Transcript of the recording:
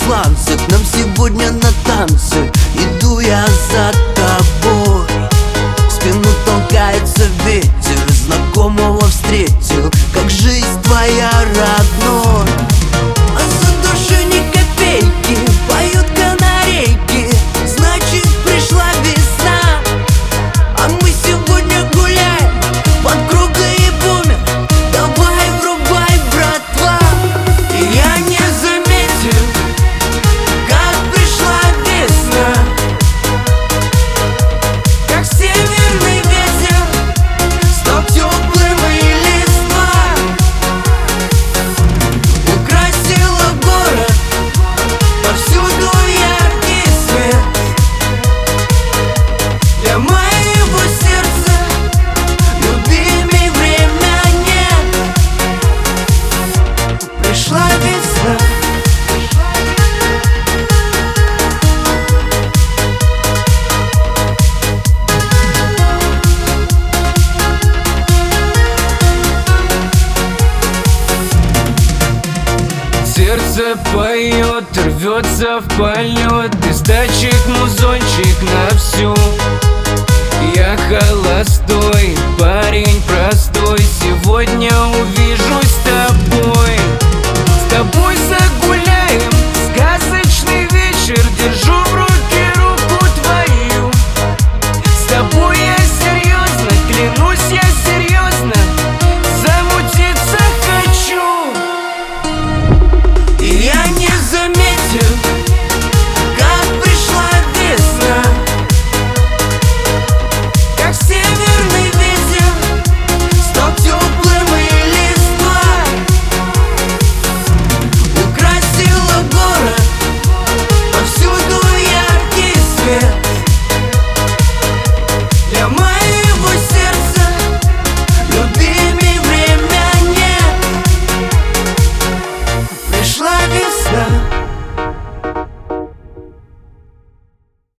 сланцах. Нам сегодня на танцы, иду я за тобой. В спину толкается ветер, знакомого встретил, как жизнь твоя родной. А за душой ни копейки, поют канарейки, значит пришла весна. А мы сегодня гуляем под кругой и бумер. Давай врубай, братва. И я не заметил, как пришла весна, как северный ветер стал теплым и листва украсила город, повсюду яркий свет. Для моего сердца любимей время нет. Пришла весна. Сердце поет, рвется в полет, из датчик музончик на всю. Я холостой, парень простой, сегодня увижусь с тобой.